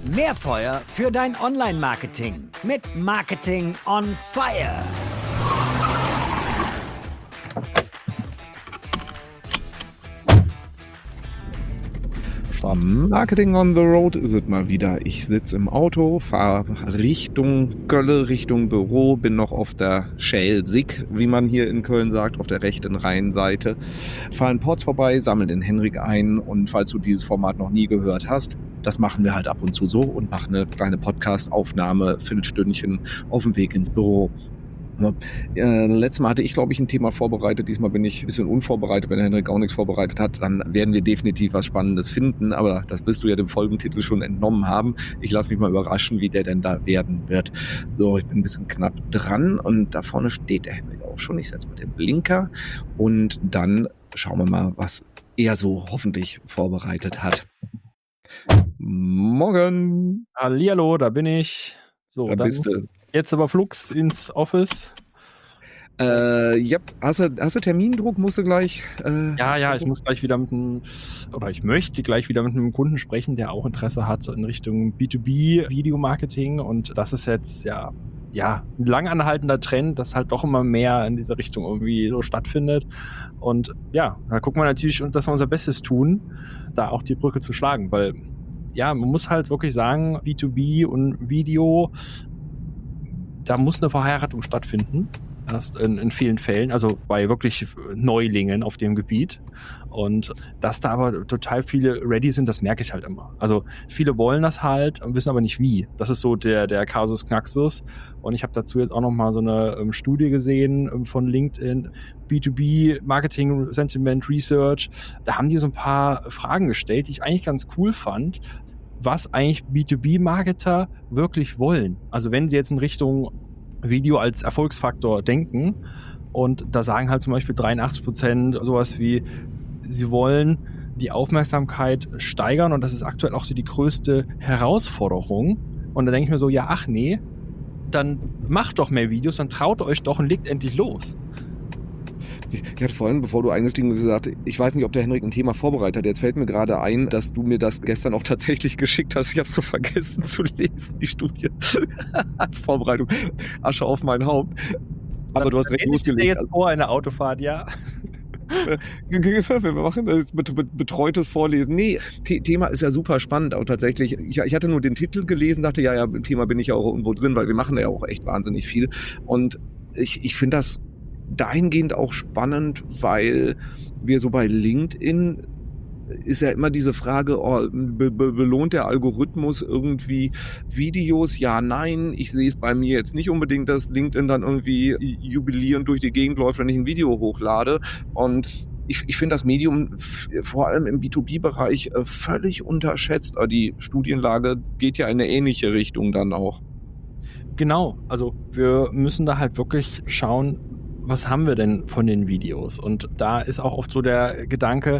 Mehr Feuer für dein Online-Marketing mit Marketing on Fire. Marketing on the Road ist es mal wieder. Ich sitze im Auto, fahre Richtung Gölle, Richtung Büro, bin noch auf der Schelsig, wie man hier in Köln sagt, auf der rechten Rheinseite. Fahre in Porz vorbei, sammle den Henrik ein und falls du dieses Format noch nie gehört hast, das machen wir halt ab und zu so und machen eine kleine Podcast-Aufnahme, Viertelstündchen auf dem Weg ins Büro. Letztes Mal hatte ich, glaube ich, ein Thema vorbereitet. Diesmal bin ich ein bisschen unvorbereitet. Wenn der Henrik auch nichts vorbereitet hat, dann werden wir definitiv was Spannendes finden. Aber das wirst du ja dem Folgentitel schon entnommen haben. Ich lasse mich mal überraschen, wie der denn da werden wird. So, ich bin ein bisschen knapp dran und da vorne steht der Henrik auch schon. Ich setze mal den Blinker und dann schauen wir mal, was er so hoffentlich vorbereitet hat. Morgen! Hallihallo, da bin ich. So, da bist du. Jetzt aber flugs ins Office. Ja, hast du Termindruck? Musst du gleich? Ja, ich muss gleich wieder ich möchte gleich wieder mit einem Kunden sprechen, der auch Interesse hat in Richtung B2B Videomarketing und das ist jetzt ja ein lang anhaltender Trend, das halt doch immer mehr in dieser Richtung irgendwie so stattfindet und ja, da gucken wir natürlich, dass wir unser Bestes tun, da auch die Brücke zu schlagen, weil ja, man muss halt wirklich sagen, B2B und Video, da muss eine Verheiratung stattfinden, erst in vielen Fällen, also bei wirklich Neulingen auf dem Gebiet. Und dass da aber total viele ready sind, das merke ich halt immer. Also viele wollen das halt und wissen aber nicht wie. Das ist so der Kasus Knaxus. Und ich habe dazu jetzt auch nochmal so eine Studie gesehen von LinkedIn, B2B Marketing Sentiment Research. Da haben die so ein paar Fragen gestellt, die ich eigentlich ganz cool fand, was eigentlich B2B-Marketer wirklich wollen. Also wenn sie jetzt in Richtung Video als Erfolgsfaktor denken und da sagen halt zum Beispiel 83% sowas wie, sie wollen die Aufmerksamkeit steigern und das ist aktuell auch so die größte Herausforderung. Und da denke ich mir so, ja, ach nee, dann macht doch mehr Videos, dann traut euch doch und legt endlich los. Ich hatte vorhin, bevor du eingestiegen bist, gesagt, ich weiß nicht, ob der Henrik ein Thema vorbereitet hat. Jetzt fällt mir gerade ein, dass du mir das gestern auch tatsächlich geschickt hast. Ich habe es so vergessen zu lesen, die Studie als Vorbereitung. Asche auf mein Haupt. Aber du hast direkt losgelegt. Jetzt vor einer Autofahrt, ja. Wir machen das betreutes Vorlesen. Nee, Thema ist ja super spannend, auch tatsächlich. Ich hatte nur den Titel gelesen, dachte, ja, im Thema bin ich ja auch irgendwo drin, weil wir machen ja auch echt wahnsinnig viel. Und ich finde das dahingehend auch spannend, weil wir so bei LinkedIn ist ja immer diese Frage, belohnt der Algorithmus irgendwie Videos? Ja, nein. Ich sehe es bei mir jetzt nicht unbedingt, dass LinkedIn dann irgendwie jubilierend durch die Gegend läuft, wenn ich ein Video hochlade. Und ich finde das Medium vor allem im B2B-Bereich völlig unterschätzt. Aber die Studienlage geht ja in eine ähnliche Richtung dann auch. Genau, also wir müssen da halt wirklich schauen, was haben wir denn von den Videos? Und da ist auch oft so der Gedanke,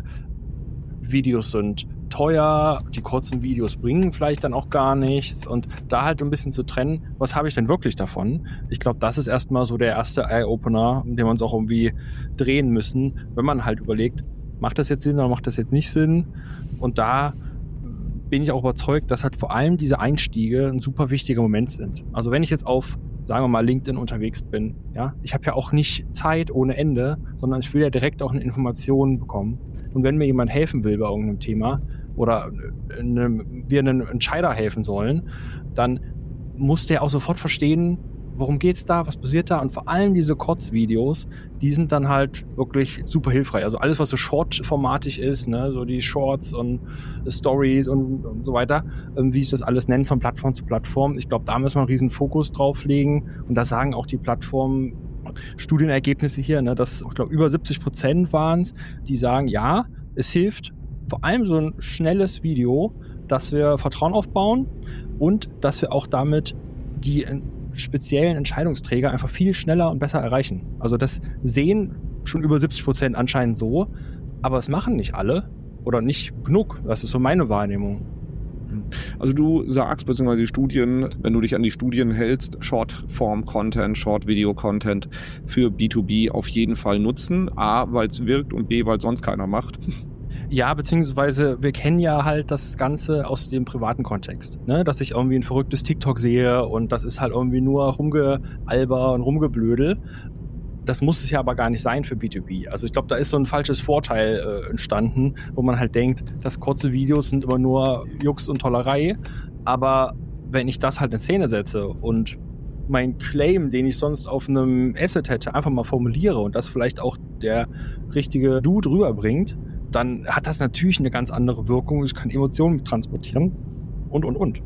Videos sind teuer, die kurzen Videos bringen vielleicht dann auch gar nichts und da halt ein bisschen zu trennen, was habe ich denn wirklich davon? Ich glaube, das ist erstmal so der erste Eye-Opener, den wir uns auch irgendwie drehen müssen, wenn man halt überlegt, macht das jetzt Sinn oder macht das jetzt nicht Sinn? Und da bin ich auch überzeugt, dass halt vor allem diese Einstiege ein super wichtiger Moment sind. Also wenn ich jetzt auf, sagen wir mal, LinkedIn unterwegs bin, ja, ich habe ja auch nicht Zeit ohne Ende, sondern ich will ja direkt auch eine Information bekommen. Und wenn mir jemand helfen will bei irgendeinem Thema oder wir einem Entscheider helfen sollen, dann muss der auch sofort verstehen, worum geht's da, was passiert da und vor allem diese Kurzvideos, die sind dann halt wirklich super hilfreich. Also alles, was so Short-formatig ist, ne, so die Shorts und Stories und so weiter, wie ich das alles nenne, von Plattform zu Plattform. Ich glaube, da müssen wir einen riesen Fokus drauf legen und da sagen auch die Plattformen, Studienergebnisse hier, ne, dass ich glaube über 70% waren es, die sagen, ja, es hilft vor allem so ein schnelles Video, dass wir Vertrauen aufbauen und dass wir auch damit die speziellen Entscheidungsträger einfach viel schneller und besser erreichen. Also das sehen schon über 70% anscheinend so, aber es machen nicht alle oder nicht genug. Das ist so meine Wahrnehmung. Also du sagst, beziehungsweise die Studien, wenn du dich an die Studien hältst, Short-Form-Content, Short-Video-Content für B2B auf jeden Fall nutzen. A, weil es wirkt und B, weil es sonst keiner macht. Ja, beziehungsweise wir kennen ja halt das Ganze aus dem privaten Kontext, ne? Dass ich irgendwie ein verrücktes TikTok sehe und das ist halt irgendwie nur Rumgealber und Rumgeblödel. Das muss es ja aber gar nicht sein für B2B. Also ich glaube, da ist so ein falsches Vorteil entstanden, wo man halt denkt, dass kurze Videos sind immer nur Jux und Tollerei. Aber wenn ich das halt in Szene setze und mein Claim, den ich sonst auf einem Asset hätte, einfach mal formuliere und das vielleicht auch der richtige Dude rüberbringt, dann hat das natürlich eine ganz andere Wirkung. Ich kann Emotionen transportieren und.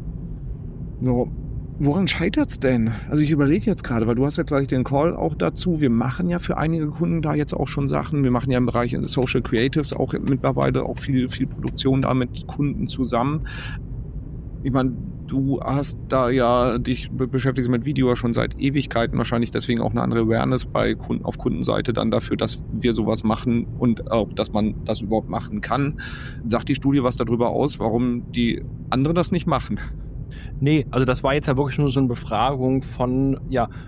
So, woran scheitert's denn? Also ich überlege jetzt gerade, weil du hast ja gleich den Call auch dazu. Wir machen ja für einige Kunden da jetzt auch schon Sachen. Wir machen ja im Bereich Social Creatives auch mittlerweile auch viel Produktion da mit Kunden zusammen. Ich meine, du hast da ja dich beschäftigst mit Video schon seit Ewigkeiten, wahrscheinlich deswegen auch eine andere Awareness bei Kunden auf Kundenseite dann dafür, dass wir sowas machen und auch, dass man das überhaupt machen kann. Sagt die Studie was darüber aus, warum die anderen das nicht machen? Nee, also das war jetzt ja wirklich nur so eine Befragung von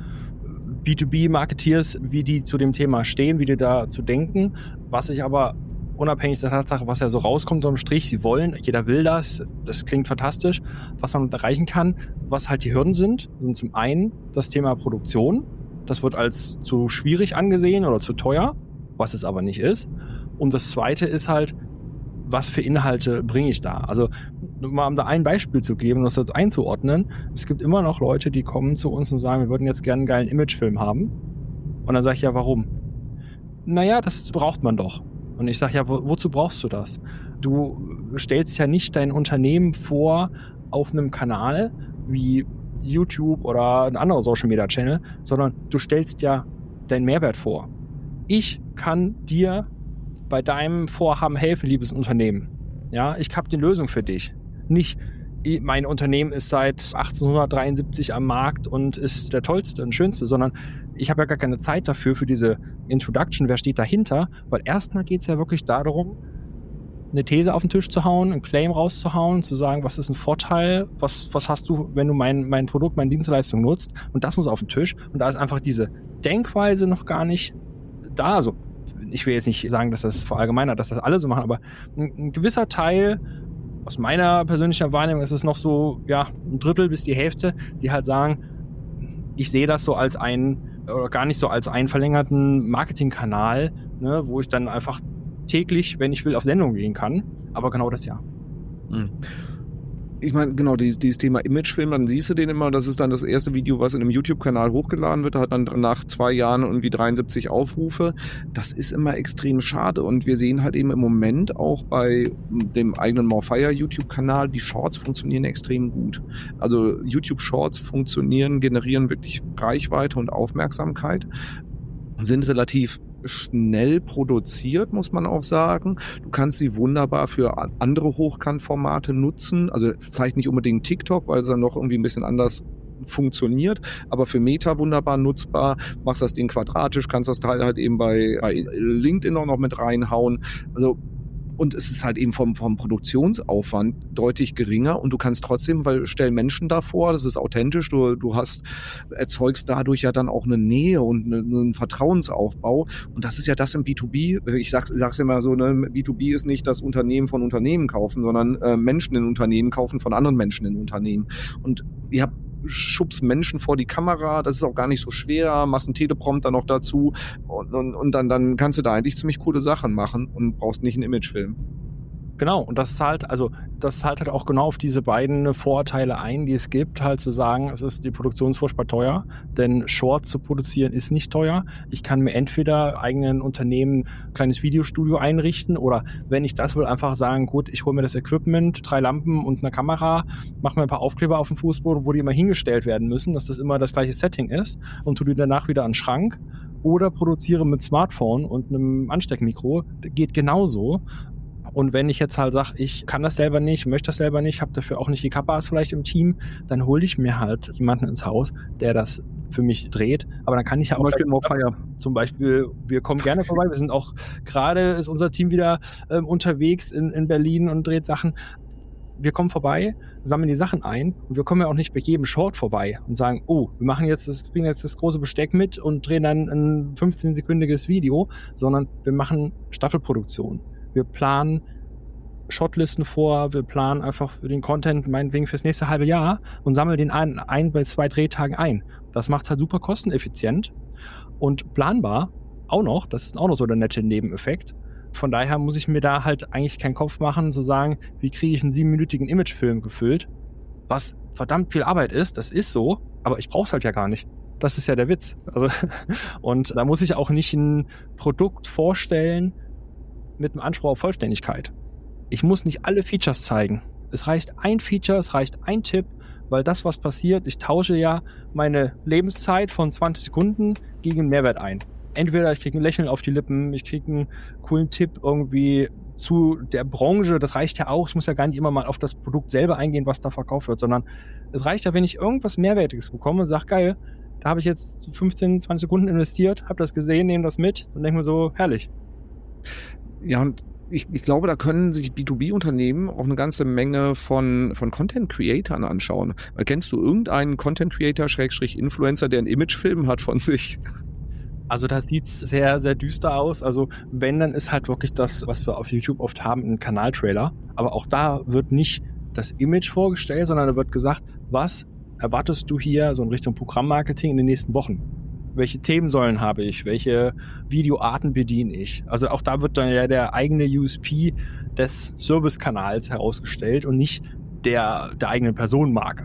B2B-Marketeers, wie die zu dem Thema stehen, wie die dazu denken. Was ich aber unabhängig der Tatsache, was ja so rauskommt unterm Strich, sie wollen, jeder will das klingt fantastisch, was man erreichen kann, was halt die Hürden sind zum einen das Thema Produktion, das wird als zu schwierig angesehen oder zu teuer, was es aber nicht ist. Und das zweite ist halt, was für Inhalte bringe ich da? Also, mal um da ein Beispiel zu geben und das jetzt einzuordnen, es gibt immer noch Leute, die kommen zu uns und sagen, wir würden jetzt gerne einen geilen Imagefilm haben. Und dann sage ich, ja, warum? Naja, das braucht man doch. Und ich sage, ja, wozu brauchst du das? Du stellst ja nicht dein Unternehmen vor auf einem Kanal wie YouTube oder ein anderer Social Media Channel, sondern du stellst ja deinen Mehrwert vor. Ich kann dir bei deinem Vorhaben helfen, liebes Unternehmen. Ja, ich habe die Lösung für dich. Nicht, mein Unternehmen ist seit 1873 am Markt und ist der tollste und schönste, sondern ich habe ja gar keine Zeit dafür, für diese Introduction, wer steht dahinter, weil erstmal geht es ja wirklich darum, eine These auf den Tisch zu hauen, einen Claim rauszuhauen, zu sagen, was ist ein Vorteil, was hast du, wenn du mein Produkt, meine Dienstleistung nutzt, und das muss auf den Tisch, und da ist einfach diese Denkweise noch gar nicht da. Also ich will jetzt nicht sagen, dass das verallgemeinert, dass das alle so machen, aber ein gewisser Teil, aus meiner persönlichen Wahrnehmung ist es noch so, ja, ein Drittel bis die Hälfte, die halt sagen, ich sehe das so als oder gar nicht so als einen verlängerten Marketingkanal, ne, wo ich dann einfach täglich, wenn ich will, auf Sendung gehen kann. Aber genau das ja. Ich meine, genau, dieses Thema Imagefilm, dann siehst du den immer, das ist dann das erste Video, was in einem YouTube-Kanal hochgeladen wird, hat dann nach 2 Jahren irgendwie 73 Aufrufe. Das ist immer extrem schade und wir sehen halt eben im Moment auch bei dem eigenen Morfire YouTube-Kanal, die Shorts funktionieren extrem gut. Also YouTube-Shorts generieren wirklich Reichweite und Aufmerksamkeit, sind relativ schnell produziert, muss man auch sagen. Du kannst sie wunderbar für andere Hochkantformate nutzen, also vielleicht nicht unbedingt TikTok, weil es dann noch irgendwie ein bisschen anders funktioniert, aber für Meta wunderbar nutzbar, machst das Ding quadratisch, kannst das Teil halt eben bei LinkedIn auch noch mit reinhauen, also und es ist halt eben vom Produktionsaufwand deutlich geringer und du kannst trotzdem, weil stellen Menschen davor, das ist authentisch, du erzeugst dadurch ja dann auch eine Nähe und einen Vertrauensaufbau und das ist ja das im B2B, ich sag's immer so, ne, B2B ist nicht das Unternehmen von Unternehmen kaufen, sondern Menschen in Unternehmen kaufen von anderen Menschen in Unternehmen und ihr habt schubst Menschen vor die Kamera, das ist auch gar nicht so schwer, machst einen Teleprompter noch dazu und dann kannst du da eigentlich ziemlich coole Sachen machen und brauchst nicht einen Imagefilm. Genau, und das zahlt halt auch genau auf diese beiden Vorurteile ein, die es gibt, halt zu sagen, es ist die Produktion furchtbar teuer, denn Shorts zu produzieren ist nicht teuer. Ich kann mir entweder eigenen Unternehmen ein kleines Videostudio einrichten oder wenn ich das will, einfach sagen, gut, ich hole mir das Equipment, 3 Lampen und eine Kamera, mache mir ein paar Aufkleber auf dem Fußboden, wo die immer hingestellt werden müssen, dass das immer das gleiche Setting ist und tue die danach wieder an den Schrank. Oder produziere mit Smartphone und einem Ansteckmikro, geht genauso. Und wenn ich jetzt halt sage, ich kann das selber nicht, möchte das selber nicht, habe dafür auch nicht die Kappas vielleicht im Team, dann hole ich mir halt jemanden ins Haus, der das für mich dreht. Aber dann kann ich ja auch... Zum Beispiel, wir kommen gerne vorbei. Wir sind auch, gerade ist unser Team wieder unterwegs in Berlin und dreht Sachen. Wir kommen vorbei, sammeln die Sachen ein und wir kommen ja auch nicht bei jedem Short vorbei und sagen, oh, wir bringen jetzt das große Besteck mit und drehen dann ein 15-sekündiges Video, sondern wir machen Staffelproduktion. Wir planen Shotlisten vor, wir planen einfach für den Content meinetwegen fürs nächste halbe Jahr und sammeln den ein bis 2 Drehtagen ein. Das macht es halt super kosteneffizient und planbar auch noch. Das ist auch noch so der nette Nebeneffekt. Von daher muss ich mir da halt eigentlich keinen Kopf machen, zu sagen, wie kriege ich einen 7-minütigen Imagefilm gefüllt, was verdammt viel Arbeit ist, das ist so, aber ich brauche es halt ja gar nicht. Das ist ja der Witz. Also, und da muss ich auch nicht ein Produkt vorstellen mit einem Anspruch auf Vollständigkeit. Ich muss nicht alle Features zeigen. Es reicht ein Feature, es reicht ein Tipp, weil das, was passiert, ich tausche ja meine Lebenszeit von 20 Sekunden gegen einen Mehrwert ein. Entweder ich kriege ein Lächeln auf die Lippen, ich kriege einen coolen Tipp irgendwie zu der Branche, das reicht ja auch. Ich muss ja gar nicht immer mal auf das Produkt selber eingehen, was da verkauft wird, sondern es reicht ja, wenn ich irgendwas Mehrwertiges bekomme und sage, geil, da habe ich jetzt 15, 20 Sekunden investiert, habe das gesehen, nehme das mit und denke mir so, herrlich. Ja, und ich glaube, da können sich B2B-Unternehmen auch eine ganze Menge von Content-Creatern anschauen. Weil kennst du irgendeinen Content-Creator, Influencer, der einen Imagefilm hat von sich? Also da sieht es sehr, sehr düster aus. Also wenn, dann ist halt wirklich das, was wir auf YouTube oft haben, ein Kanaltrailer. Aber auch da wird nicht das Image vorgestellt, sondern da wird gesagt, was erwartest du hier so in Richtung Programmmarketing in den nächsten Wochen? Welche Themensäulen habe ich? Welche Videoarten bediene ich? Also auch da wird dann ja der eigene USP des Servicekanals herausgestellt und nicht der eigenen Personenmarke.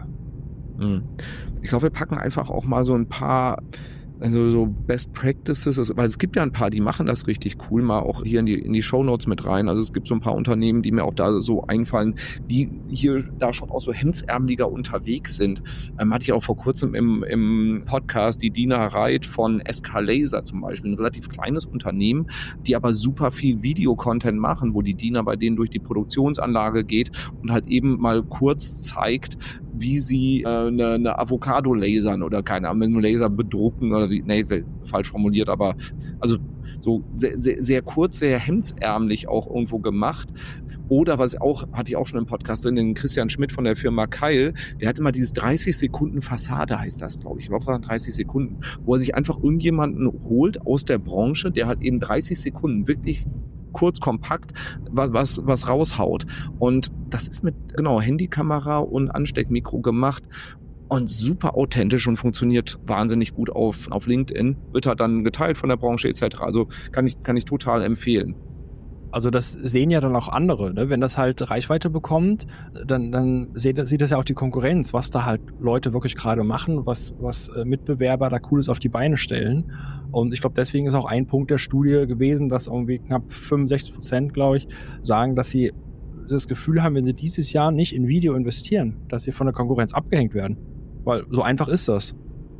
Ich glaube, wir packen einfach auch mal so ein paar, also so Best Practices, weil es gibt ja ein paar, die machen das richtig cool, mal auch hier in die Shownotes mit rein. Also es gibt so ein paar Unternehmen, die mir auch da so einfallen, die hier da schon auch so hemdsärmeliger unterwegs sind. Hatte ich auch vor kurzem im Podcast die Dina Reit von SK Laser zum Beispiel, ein relativ kleines Unternehmen, die aber super viel Videocontent machen, wo die Dina bei denen durch die Produktionsanlage geht und halt eben mal kurz zeigt, wie sie eine Avocado lasern oder keine Ahnung, einen Laser bedrucken oder falsch formuliert, aber also so sehr, sehr, sehr kurz, sehr hemdsärmlich auch irgendwo gemacht. Oder hatte ich auch schon im Podcast drin, den Christian Schmidt von der Firma Keil, der hat immer dieses 30 Sekunden Fassade, heißt das, glaube ich. Ich glaube, es waren 30 Sekunden, wo er sich einfach irgendjemanden holt aus der Branche, der halt eben 30 Sekunden wirklich kurz, kompakt was raushaut. Und das ist mit Handykamera und Ansteckmikro gemacht und super authentisch und funktioniert wahnsinnig gut auf LinkedIn. Wird halt dann geteilt von der Branche etc. Also kann ich total empfehlen. Also das sehen ja dann auch andere, ne? Wenn das halt Reichweite bekommt, dann sieht das ja auch die Konkurrenz, was da halt Leute wirklich gerade machen, was Mitbewerber da Cooles auf die Beine stellen. Und ich glaube, deswegen ist auch ein Punkt der Studie gewesen, dass irgendwie knapp 65%, glaube ich, sagen, dass sie das Gefühl haben, wenn sie dieses Jahr nicht in Video investieren, dass sie von der Konkurrenz abgehängt werden. Weil so einfach ist das.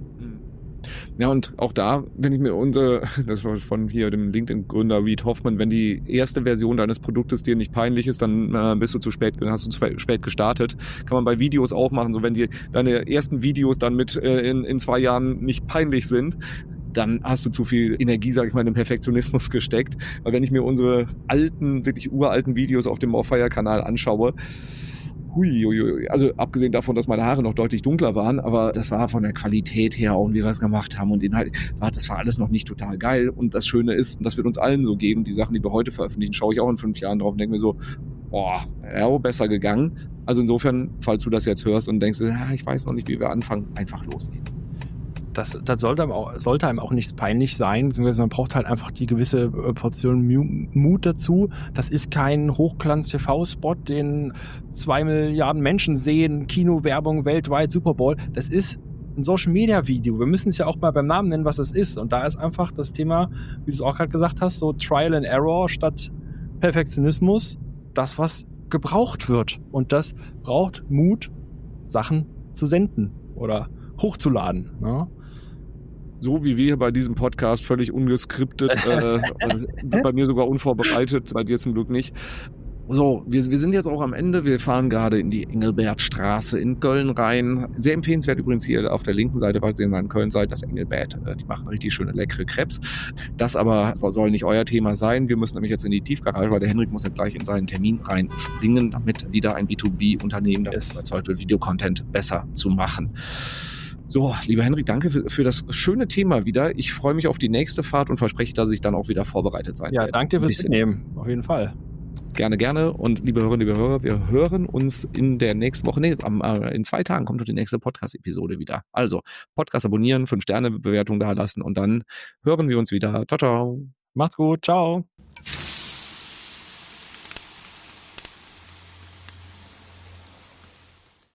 Ja, und auch da, wenn ich mir das war von hier dem LinkedIn-Gründer Reid Hoffman, wenn die erste Version deines Produktes dir nicht peinlich ist, dann hast du zu spät gestartet. Kann man bei Videos auch machen, so wenn deine ersten Videos dann mit in 2 Jahren nicht peinlich sind, dann hast du zu viel Energie, sage ich mal, in den Perfektionismus gesteckt. Weil wenn ich mir unsere wirklich uralten Videos auf dem Morfire-Kanal anschaue, also abgesehen davon, dass meine Haare noch deutlich dunkler waren, aber das war von der Qualität her und wie wir es gemacht haben und Inhalt, das war alles noch nicht total geil. Und das Schöne ist, und das wird uns allen so geben, die Sachen, die wir heute veröffentlichen, schaue ich auch in 5 Jahren drauf und denke mir so, besser gegangen. Also insofern, falls du das jetzt hörst und denkst, ich weiß noch nicht, wie wir anfangen, einfach loslegen. Das sollte einem auch nicht peinlich sein, beziehungsweise man braucht halt einfach die gewisse Portion Mut dazu. Das ist kein Hochglanz-TV-Spot, den 2 Milliarden Menschen sehen, Kinowerbung weltweit, Super Bowl. Das ist ein Social-Media-Video. Wir müssen es ja auch mal beim Namen nennen, was es ist. Und da ist einfach das Thema, wie du es auch gerade gesagt hast, so Trial and Error statt Perfektionismus, das, was gebraucht wird. Und das braucht Mut, Sachen zu senden oder hochzuladen. Ja? So wie wir bei diesem Podcast, völlig ungeskriptet, bei mir sogar unvorbereitet, bei dir zum Glück nicht. So, wir sind jetzt auch am Ende. Wir fahren gerade in die Engelbertstraße in Köln rein. Sehr empfehlenswert übrigens hier auf der linken Seite, falls ihr in Köln seid, das Engelbert. Die machen richtig schöne, leckere Crepes. Das aber soll nicht euer Thema sein. Wir müssen nämlich jetzt in die Tiefgarage, weil der Henrik muss jetzt gleich in seinen Termin reinspringen, damit wieder ein B2B-Unternehmen davon überzeugt wird, Videocontent besser zu machen. So, lieber Henrik, danke für das schöne Thema wieder. Ich freue mich auf die nächste Fahrt und verspreche, dass ich dann auch wieder vorbereitet sein werde. Ja, danke dir fürs Mitnehmen, auf jeden Fall. Gerne, gerne. Und liebe Hörerinnen, liebe Hörer, wir hören uns in der nächsten Woche, in 2 Tagen kommt schon die nächste Podcast-Episode wieder. Also, Podcast abonnieren, 5-Sterne-Bewertung da lassen und dann hören wir uns wieder. Ciao, ciao. Macht's gut. Ciao.